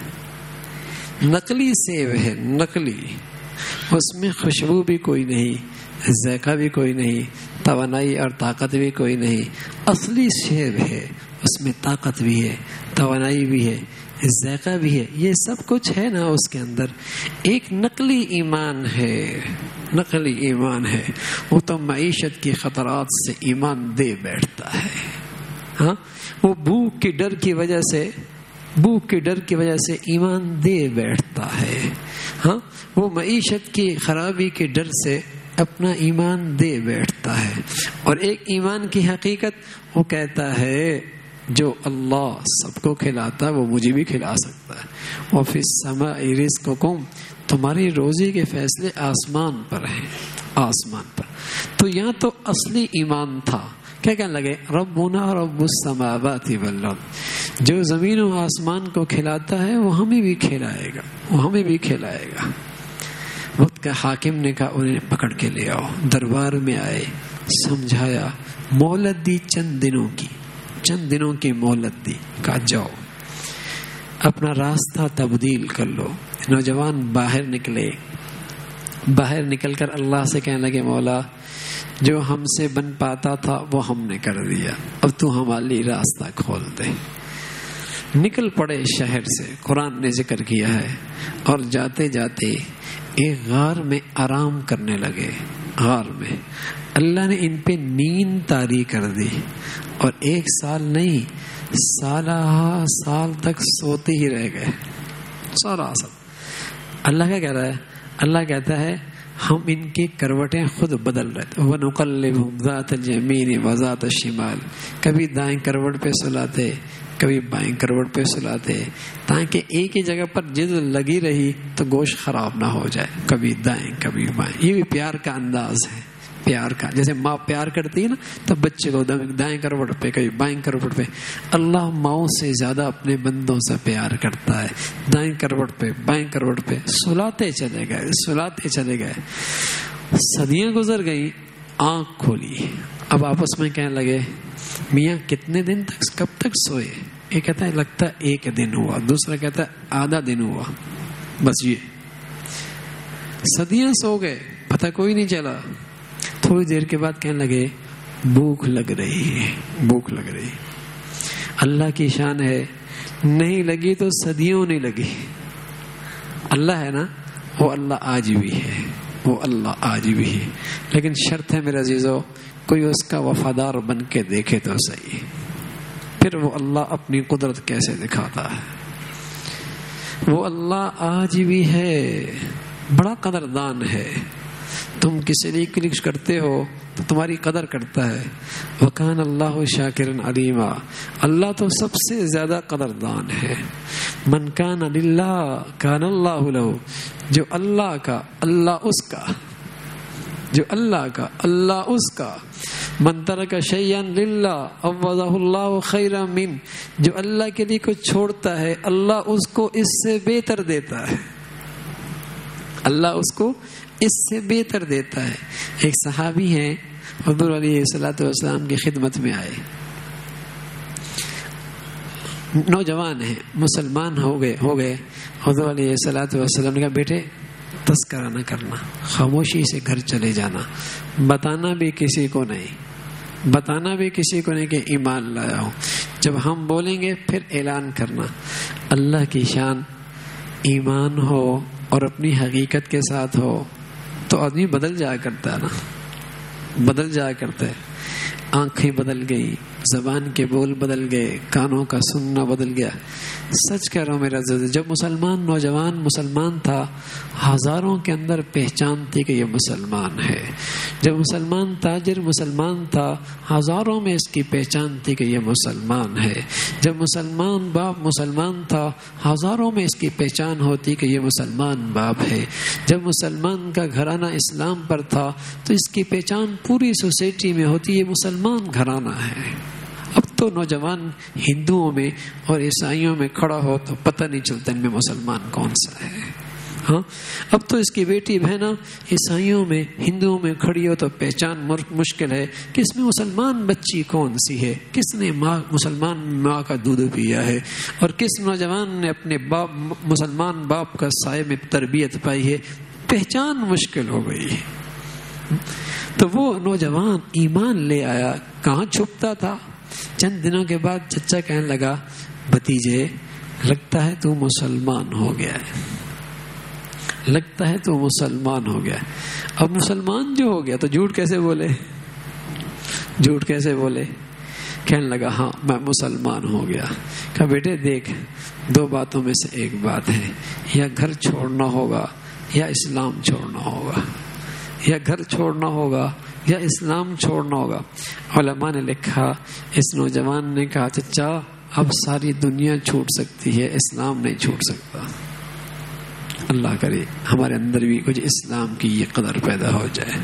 نقلی سیب ہے، نقلی، اس میں خوشبو بھی کوئی نہیں، ذائقہ بھی کوئی نہیں، توانائی اور طاقت بھی کوئی نہیں. اصلی سیب ہے، اس میں طاقت بھی ہے، توانائی بھی ہے، ذائقہ بھی ہے، یہ سب کچھ ہے نا اس کے اندر. ایک نقلی ایمان ہے، نقلی ایمان ہے، وہ تو معیشت کی خطرات سے ایمان دے بیٹھتا ہے. ہاں وہ بھوک کی ڈر کی وجہ سے بھوک کے ڈر کی وجہ سے ایمان دے بیٹھتا ہے. ہاں وہ معیشت کی خرابی کے ڈر سے اپنا ایمان دے بیٹھتا ہے. اور ایک ایمان کی حقیقت وہ کہتا ہے جو اللہ سب کو کھلاتا ہے وہ مجھے بھی کھلا سکتا ہے. وَفِي السَّمَاءِ رِزْقُكُمْ، تمہاری روزی کے فیصلے آسمان پر ہیں، آسمان پر. تو یہاں تو اصلی ایمان تھا. کیا کہنے لگے؟ ربنا رب السماوات والارض، جو زمین و آسمان کو کھلاتا ہے وہ ہمیں بھی کھلائے گا، وہ ہمیں بھی کھلائے گا. وقت کا حاکم نے کہا انہیں پکڑ کے لے آؤ. دربار میں آئے، سمجھایا، مہلت دی چند دنوں کی، چند دنوں کی مہلت دی. کہا جاؤ اپنا راستہ تبدیل کر لو. نوجوان باہر نکلے، باہر نکل کر اللہ سے کہنے لگے مولا جو ہم سے بن پاتا تھا وہ ہم نے کر دیا، اب تو ہمارے لیے راستہ کھول دے. نکل پڑے شہر سے، قرآن نے ذکر کیا ہے. اور جاتے جاتے ایک غار میں آرام کرنے لگے. غار میں اللہ نے ان پہ نیند طاری کر دی، اور ایک سال نہیں سالہ سال تک سوتے ہی رہ گئے. سارا سال اللہ کیا کہہ رہا ہے؟ اللہ کہتا ہے ہم ان کی کروٹیں خود بدل رہے تھے. وَنُقَلِّبُهُمْ ذَاتَ الْيَمِينِ وَذَاتَ الشِّمَالِ، کبھی دائیں کروٹ پہ سلاتے، کبھی بائیں کروٹ پہ سلاتے، تاکہ ایک ہی جگہ پر جد لگی رہی تو گوشت خراب نہ ہو جائے. کبھی دائیں کبھی بائیں. یہ بھی پیار کا انداز ہے، پیار کا. جیسے ماں پیار کرتی ہے نا تو بچے کو دائیں کروٹ پہ کبھی بائیں کروٹ پہ. اللہ ماؤں سے زیادہ اپنے بندوں سے پیار کرتا ہے. دائیں کروٹ پہ بائیں کروٹ پہ سلاتے چلے گئے، سلاتے چلے گئے. صدیاں گزر گئی، آنکھ کھولی. اب آپس میں کہنے لگے میاں کتنے دن تک، کب تک سوئے؟ ایک کہتا ہے لگتا ہے ایک دن ہوا، دوسرا کہتا ہے آدھا دن ہوا. بس یہ صدیاں سو گئے، پتہ کوئی نہیں چلا. تھوڑی دیر کے بعد کہنے لگے بھوک لگ رہی ہے، بھوک لگ رہی. اللہ کی شان ہے نہیں لگی تو صدیوں نہیں لگی. اللہ ہے نا، وہ اللہ آج بھی ہے، وہ اللہ آج بھی ہے. لیکن شرط ہے میرے عزیزو، کوئی اس کا وفادار بن کے دیکھے تو صحیح. پھر وہ اللہ اپنی قدرت کیسے دکھاتا ہے. وہ اللہ آج بھی ہے، بڑا قدردان ہے. تم کسی لیے کچھ کرتے ہو تو تمہاری قدر کرتا ہے. وکان اللہ شاکرا علیما، اللہ تو سب سے زیادہ قدردان ہے. من کان للہ کان اللہ لہ، جو اللہ کا اللہ اس کا، جو اللہ کا اللہ اس کا. من ترک شیئا للہ عوضہ اللہ خیرا من، جو اللہ کے لیے کچھ چھوڑتا ہے اللہ اس کو اس سے بہتر دیتا ہے. اللہ اس کو اس سے بہتر دیتا ہے. ایک صحابی ہیں حضور علیہ الصلوۃ والسلام کی خدمت میں آئے، نوجوان ہیں، مسلمان ہو گئے ہو گئے حضور علیہ الصلوۃ والسلام نے کہا بیٹے تذکرہ نہ کرنا، خاموشی سے گھر چلے جانا، بتانا بھی کسی کو نہیں، بتانا بھی کسی کو نہیں کہ ایمان لایا ہوں. جب ہم بولیں گے پھر اعلان کرنا. اللہ کی شان ایمان ہو اور اپنی حقیقت کے ساتھ ہو تو آدمی بدل جایا کرتا ہے نا، بدل جایا کرتا ہے. آنکھیں بدل گئی، زبان کے بول بدل گئے، کانوں کا سننا بدل گیا. سچ کہہ رہا ہوں میرا عزیز، جب مسلمان نوجوان مسلمان تھا ہزاروں کے اندر پہچان تھی کہ یہ مسلمان ہے. جب مسلمان تاجر مسلمان تھا ہزاروں میں اس کی پہچان تھی کہ یہ مسلمان ہے. جب مسلمان باپ مسلمان تھا ہزاروں میں اس کی پہچان ہوتی کہ یہ مسلمان باپ ہے. جب مسلمان کا گھرانہ اسلام پر تھا تو اس کی پہچان پوری سوسائٹی میں ہوتی یہ مسلمان گھرانہ ہے. اب تو نوجوان ہندوؤں میں اور عیسائیوں میں کھڑا ہو تو پتہ نہیں چلتا ان میں مسلمان کون سا ہے. ہاں اب تو اس کی بیٹی بہنا عیسائیوں میں ہندوؤں میں کھڑی ہو تو پہچان مشکل ہے کہ اس میں مسلمان بچی کون سی ہے، کس نے ماں مسلمان ماں کا دودھ پیا ہے، اور کس نوجوان نے اپنے باپ مسلمان باپ کا سائے میں تربیت پائی ہے. پہچان مشکل ہو گئی. تو وہ نوجوان ایمان لے آیا، کہاں چھپتا تھا. چند دنوں کے بعد چچا کہنے لگا بھتیجے لگتا ہے تو مسلمان ہو گیا ہے، لگتا ہے تو مسلمان ہو گیا. اب مسلمان جو ہو گیا تو جھوٹ کیسے بولے، جھوٹ کیسے بولے. کہنے لگا ہاں میں مسلمان ہو گیا. کہا بیٹے دیکھ دو باتوں میں سے ایک بات ہے، یا گھر چھوڑنا ہوگا یا اسلام چھوڑنا ہوگا، یا گھر چھوڑنا ہوگا یا اسلام چھوڑنا ہوگا. علماء نے لکھا اس نوجوان نے کہا چچا اب ساری دنیا چھوٹ سکتی ہے، اسلام نہیں چھوٹ سکتا. اللہ کرے ہمارے اندر بھی کچھ اسلام کی یہ قدر پیدا ہو جائے.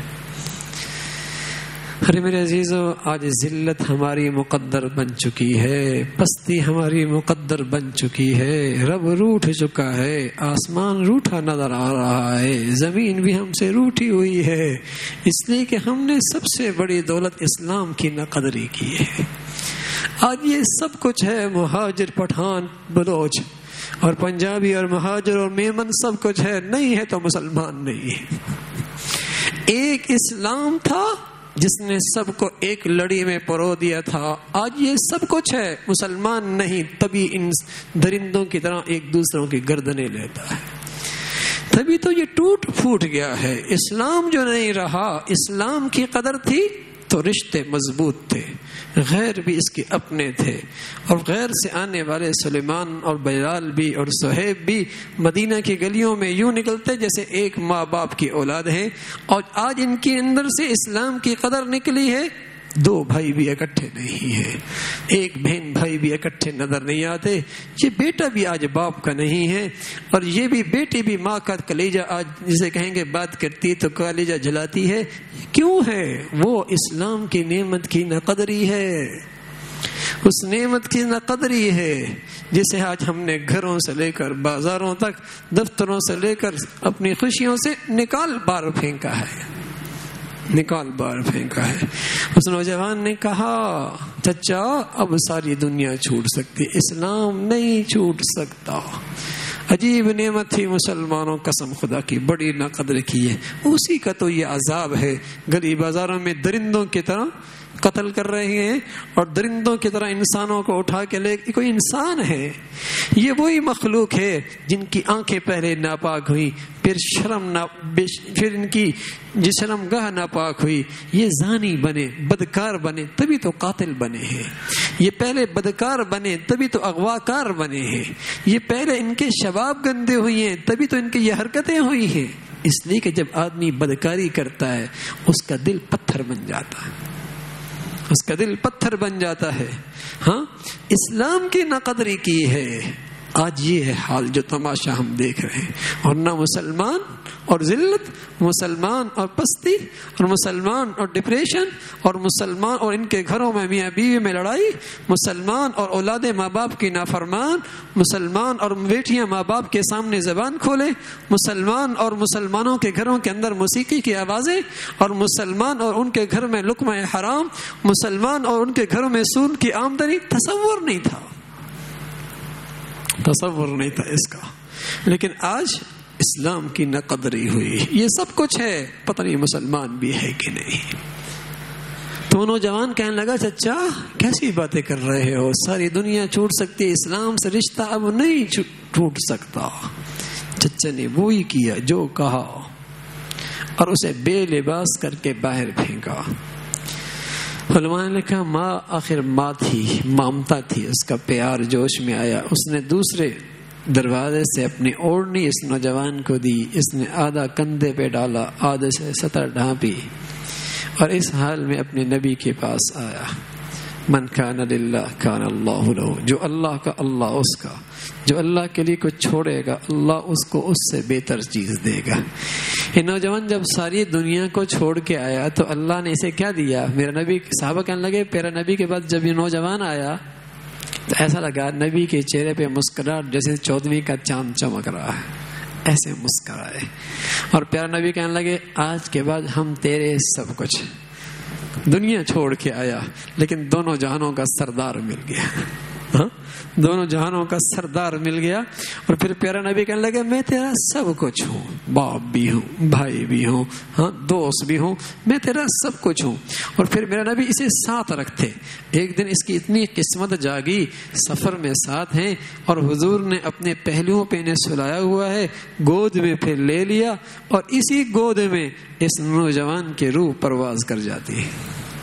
ارے میرے عزیزو آج ذلت ہماری مقدر بن چکی ہے، پستی ہماری مقدر بن چکی ہے. رب روٹھ چکا ہے، آسمان روٹھا نظر آ رہا ہے، زمین بھی ہم سے روٹھی ہوئی ہے، اس لیے کہ ہم نے سب سے بڑی دولت اسلام کی ناقدری کی ہے. آج یہ سب کچھ ہے، مہاجر پٹھان بلوچ اور پنجابی اور مہاجر اور میمن سب کچھ ہے، نہیں ہے تو مسلمان نہیں ہے. ایک اسلام تھا جس نے سب کو ایک لڑی میں پرو دیا تھا. آج یہ سب کچھ ہے، مسلمان نہیں، تبھی ان درندوں کی طرح ایک دوسروں کی گردنیں لیتا ہے. تبھی تو یہ ٹوٹ پھوٹ گیا ہے. اسلام جو نہیں رہا، اسلام کی قدر تھی تو رشتے مضبوط تھے، غیر بھی اس کے اپنے تھے، اور غیر سے آنے والے سلیمان اور بلال بھی اور صہیب بھی مدینہ کی گلیوں میں یوں نکلتے جیسے ایک ماں باپ کی اولاد ہیں. اور آج ان کے اندر سے اسلام کی قدر نکلی ہے. دو بھائی بھی اکٹھے نہیں ہیں، ایک بہن بھائی بھی اکٹھے نظر نہیں آتے. یہ بیٹا بھی آج باپ کا نہیں ہے، اور یہ بھی بیٹی بھی ماں کا کلیجہ آج جسے کہیں گے بات کرتی تو کلیجہ جلاتی ہے. کیوں ہے؟ وہ اسلام کی نعمت کی ناقدری ہے، اس نعمت کی ناقدری ہے جسے آج ہم نے گھروں سے لے کر بازاروں تک، دفتروں سے لے کر اپنی خوشیوں سے نکال بار پھینکا ہے، نکال بار پھینکا ہے. اس نوجوان نے کہا چچا اب ساری دنیا چھوٹ سکتی، اسلام نہیں چھوٹ سکتا. عجیب نعمت تھی مسلمانوں، قسم خدا کی بڑی ناقدر کی ہے. اسی کا تو یہ عذاب ہے، گلی بازاروں میں درندوں کی طرح قتل کر رہے ہیں اور درندوں کی طرح انسانوں کو اٹھا کے لے. کوئی انسان ہے؟ یہ وہی مخلوق ہے جن کی آنکھیں پہلے ناپاک ہوئی، پھر شرم نا پھر ان کی جس شرم گاہ ناپاک ہوئی، یہ زانی بنے، بدکار بنے، تبھی تو قاتل بنے ہیں. یہ پہلے بدکار بنے تبھی تو اغوا کار بنے ہیں. یہ پہلے ان کے شباب گندے ہوئی ہیں تبھی تو ان کی یہ حرکتیں ہوئی ہیں. اس لیے کہ جب آدمی بدکاری کرتا ہے اس کا دل پتھر بن جاتا ہے، اس کا دل پتھر بن جاتا ہے. ہاں، اسلام کی ناقدری کی ہے. آج یہ ہے حال جو تماشا ہم دیکھ رہے ہیں. اور نہ مسلمان اور ذلت، مسلمان اور پستی، اور مسلمان اور ڈپریشن، اور مسلمان اور ان کے گھروں میں میاں بیوی میں لڑائی، مسلمان اور اولاد ماں باپ کی نافرمان، مسلمان اور بیٹیاں ماں باپ کے سامنے زبان کھولے، مسلمان اور مسلمانوں کے گھروں کے اندر موسیقی کی آوازیں، اور مسلمان اور ان کے گھر میں لقمہ حرام، مسلمان اور ان کے گھروں میں سود کی آمدنی. تصور نہیں تھا، تصور نہیں تھا اس کا. لیکن آج اسلام کی ناقدری ہوئی. یہ سب کچھ ہے، پتہ نہیں مسلمان بھی ہے کہ نہیں. تو نوجوان کہنے لگا چچا کیسی باتیں کر رہے ہو، ساری دنیا چھوٹ سکتی ہے، اسلام سے رشتہ اب نہیں ٹوٹ سکتا. چچا نے وہی کیا جو کہا اور اسے بے لباس کر کے باہر پھینکا. علماء نے لکھا ماں آخر ماں تھی، مامتا تھی، اس کا پیار جوش میں آیا. اس نے دوسرے دروازے سے اپنی اوڑھنی اس نوجوان کو دی. اس نے آدھا کندھے پہ ڈالا، آدھے سے سطر ڈھانپی اور اس حال میں اپنے نبی کے پاس آیا. من کان للہ کان اللہ لہ، جو اللہ کا اللہ اس کا، جو اللہ کے لیے کچھ چھوڑے گا اللہ اس کو اس سے بہتر چیز دے گا. یہ نوجوان جب ساری دنیا کو چھوڑ کے آیا تو اللہ نے اسے کیا دیا؟ میرا نبی، صحابہ کہنے لگے پیارا نبی کے بعد جب یہ نوجوان آیا تو ایسا لگا نبی کے چہرے پہ مسکراہٹ جیسے چودھویں کا چاند چمک رہا ہے، ایسے مسکرائے. اور پیارا نبی کہنے لگے آج کے بعد ہم تیرے سب کچھ. دنیا چھوڑ کے آیا لیکن دونوں جہانوں کا سردار مل گیا. ہاں، دونوں جہانوں کا سردار مل گیا. اور پھر پیارا نبی کہنے لگے میں تیرا سب کچھ ہوں، باپ بھی ہوں، بھائی بھی ہوں، ہاں دوست بھی ہوں، میں تیرا سب کچھ ہوں. اور پھر میرا نبی اسے ساتھ رکھتے. ایک دن اس کی اتنی قسمت جاگی، سفر میں ساتھ ہیں اور حضور نے اپنے پہلوؤں پہ انہیں سلایا ہوا ہے، گود میں پھر لے لیا اور اسی گود میں اس نوجوان کی روح پرواز کر جاتی ہے.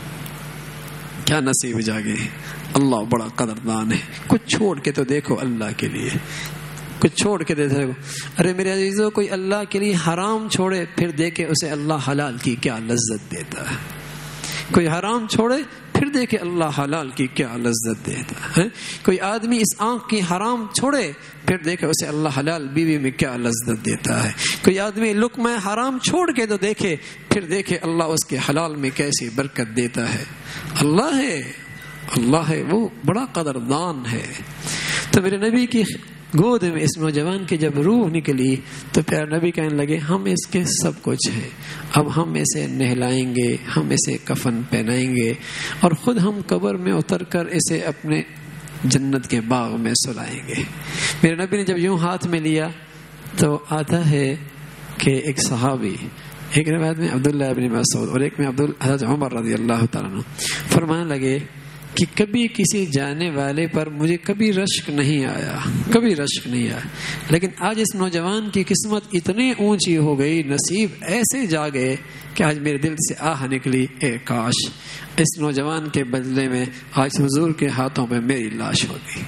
کیا نصیب جاگے. اللہ بڑا قدردان ہے. کچھ چھوڑ کے تو دیکھو اللہ کے لیے، کچھ چھوڑ کے دیکھو. ارے میرے عزیزو، کوئی اللہ کے لیے حرام چھوڑے پھر دیکھے اسے اللہ حلال کی کیا لذت دیتا ہے. کوئی حرام چھوڑے پھر دیکھے اللہ حلال کی کیا لذت دیتا ہے. کوئی آدمی اس آنکھ کی حرام چھوڑے پھر دیکھے اسے اللہ حلال بیوی میں کیا لذت دیتا ہے. کوئی آدمی لقمہ حرام چھوڑ کے تو دیکھے پھر دیکھے اللہ اس کے حلال میں کیسی برکت دیتا ہے. اللہ ہے، اللہ ہے، وہ بڑا قدردان ہے. تو میرے نبی کی گود میں اس نوجوان کی جب روح نکلی تو پیارے نبی کہنے لگے ہم اس کے سب کچھ ہیں، اب ہم اسے نہلائیں گے، ہم اسے کفن پہنائیں گے اور خود ہم قبر میں اتر کر اسے اپنے جنت کے باغ میں سلائیں گے. میرے نبی نے جب یوں ہاتھ میں لیا تو آتا ہے کہ ایک صحابی، ایک روایت میں عبداللہ ابن مسعود اور ایک میں عبد حضرت عمر رضی اللہ تعالیٰ عنہ فرمانے لگے کہ کبھی کسی جانے والے پر مجھے کبھی رشک نہیں آیا، کبھی رشک نہیں آیا، لیکن آج اس نوجوان کی قسمت اتنی اونچی ہو گئی، نصیب ایسے جاگے کہ آج میرے دل سے آہ نکلی، اے کاش اس نوجوان کے بدلے میں آج حضور کے ہاتھوں میں میری لاش ہوتی.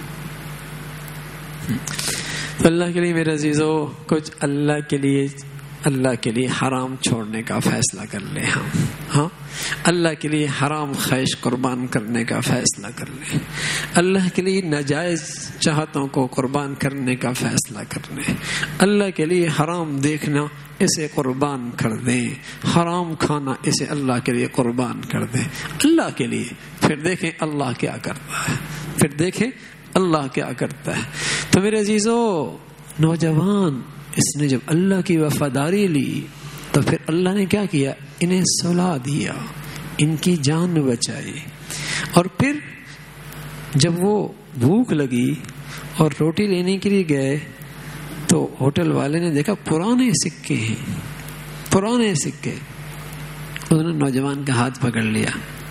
تو اللہ کے لیے میرے عزیزو، کچھ اللہ کے لیے اللہ کے لیے حرام چھوڑنے کا فیصلہ کر لیں. ہم ہاں اللہ کے لیے حرام خواہش قربان کرنے کا فیصلہ کر لیں. اللہ کے لیے ناجائز چاہتوں کو قربان کرنے کا فیصلہ کر لیں. اللہ کے لیے حرام دیکھنا اسے قربان کر دیں، حرام کھانا اسے اللہ کے لیے قربان کر دیں. اللہ کے لیے، پھر دیکھیں اللہ کیا کرتا ہے، پھر دیکھیں اللہ کیا کرتا ہے. تو میرے عزیزو، نوجوان اس نے جب اللہ کی وفاداری لی تو پھر اللہ نے کیا کیا؟ انہیں سلا دیا، ان کی جان بچائی. اور پھر جب وہ بھوک لگی اور روٹی لینے کے لیے گئے تو ہوٹل والے نے دیکھا پرانے سکے ہیں، پرانے سکے. انہوں نے نوجوان کا ہاتھ پکڑ لیا،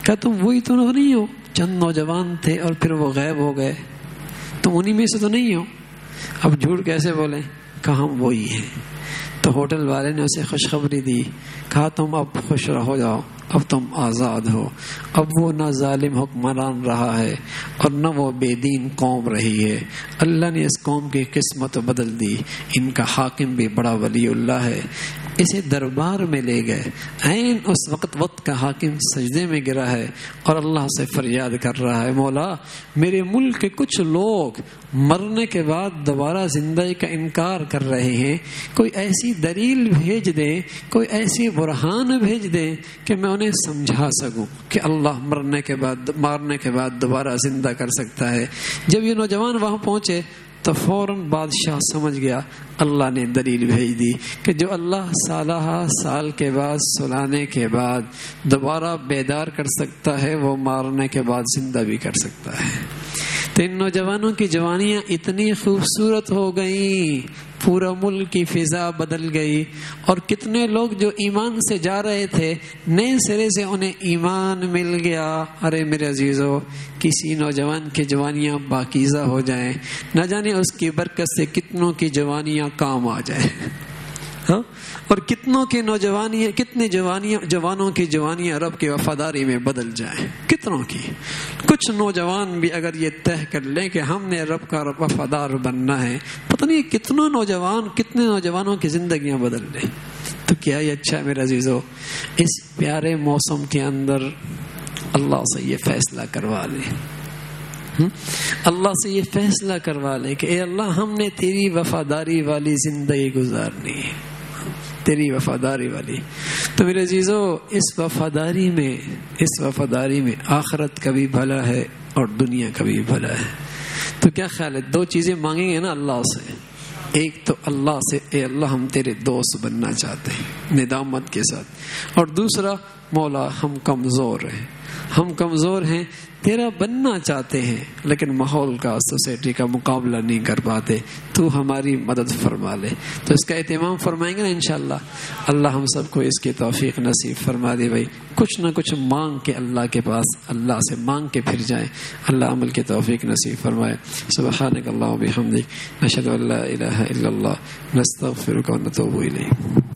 کہا تم وہی تو نہیں ہو؟ چند نوجوان تھے اور پھر وہ غائب ہو گئے، تم انہی میں سے تو نہیں ہو؟ اب جھوٹ کیسے بولیں؟ کہا ہم وہی ہیں۔ تو ہوٹل والے نے اسے خوشخبری دی، کہا تم اب خوش رہو جاؤ، اب تم آزاد ہو، اب وہ نہ ظالم حکمران رہا ہے اور نہ وہ بے دین قوم رہی ہے، اللہ نے اس قوم کی قسمت بدل دی، ان کا حاکم بھی بڑا ولی اللہ ہے۔ اسے دربار میں لے گئے، عین اس وقت وقت کا حاکم سجدے میں گرا ہے اور اللہ سے فریاد کر رہا ہے، مولا میرے ملک کے کچھ لوگ مرنے کے بعد دوبارہ زندگی کا انکار کر رہے ہیں، کوئی ایسی دلیل بھیج دیں، کوئی ایسی برہان بھیج دیں کہ میں انہیں سمجھا سکوں کہ اللہ مرنے کے بعد مارنے کے بعد دوبارہ زندہ کر سکتا ہے۔ جب یہ نوجوان وہاں پہنچے تو فوراً بادشاہ سمجھ گیا، اللہ نے دلیل بھیج دی کہ جو اللہ سالہ سال کے بعد سلانے کے بعد دوبارہ بیدار کر سکتا ہے وہ مارنے کے بعد زندہ بھی کر سکتا ہے۔ تو ان نوجوانوں کی جوانیاں اتنی خوبصورت ہو گئیں، پورا ملک کی فضا بدل گئی، اور کتنے لوگ جو ایمان سے جا رہے تھے نئے سرے سے انہیں ایمان مل گیا۔ ارے میرے عزیزو، کسی نوجوان کی جوانیاں پاکیزہ ہو جائیں، نہ جانے اس کی برکت سے کتنوں کی جوانیاں کام آ جائیں، ہاں، اور کتنوں کی نوجوانیاں کتنے جوانیاں جوانوں کی جوانیاں رب کی وفاداری میں بدل جائیں، کتنوں کی۔ کچھ نوجوان بھی اگر یہ طے کر لیں کہ ہم نے رب کا وفادار بننا ہے، پتہ نہیں کتنوں نوجوان کتنے نوجوانوں کی زندگیاں بدل لیں۔ تو کیا یہ اچھا ہے میرے عزیزو، اس پیارے موسم کے اندر اللہ سے یہ فیصلہ کروا لیں، اللہ سے یہ فیصلہ کروا لیں کہ اے اللہ ہم نے تیری وفاداری والی زندگی گزارنی ہے، تیری وفاداری والی۔ تو میرے عزیزو، اس وفاداری میں اس وفاداری میں آخرت کا بھی بھلا ہے اور دنیا کا بھی بھلا ہے۔ تو کیا خیال ہے، دو چیزیں مانگیں گے نا اللہ سے، ایک تو اللہ سے اے اللہ ہم تیرے دوست بننا چاہتے ہیں ندامت کے ساتھ، اور دوسرا مولا ہم کمزور ہیں، ہم کمزور ہیں، تیرا بننا چاہتے ہیں لیکن ماحول کا سوسائٹی کا مقابلہ نہیں کر پاتے، تو ہماری مدد فرما لے۔ تو اس کا اہتمام فرمائیں گے نا انشاءاللہ۔ اللہ ہم سب کو اس کی توفیق نصیب فرما دے بھائی، کچھ نہ کچھ مانگ کے اللہ کے پاس اللہ سے مانگ کے پھر جائیں، اللہ عمل کی توفیق نصیب فرمائے۔ سبحانک اللہم و بحمدک، نشہد ان لا الہ الا اللہ، نستغفرک و نتوب الیک۔